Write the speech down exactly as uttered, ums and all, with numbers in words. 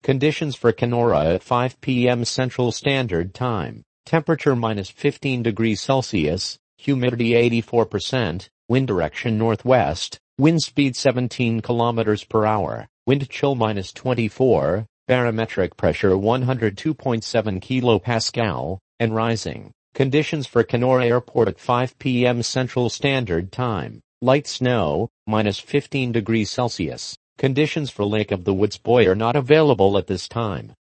Conditions for Kenora at five p m Central Standard Time. Temperature minus fifteen degrees Celsius, humidity eighty-four percent, wind direction northwest, wind speed seventeen kilometers per hour, wind chill minus twenty-four, barometric pressure one hundred two point seven kilopascal, and rising. Conditions for Kenora Airport at five p m Central Standard Time. Light snow, minus fifteen degrees Celsius. Conditions for Lake of the Woods Buoy are not available at this time.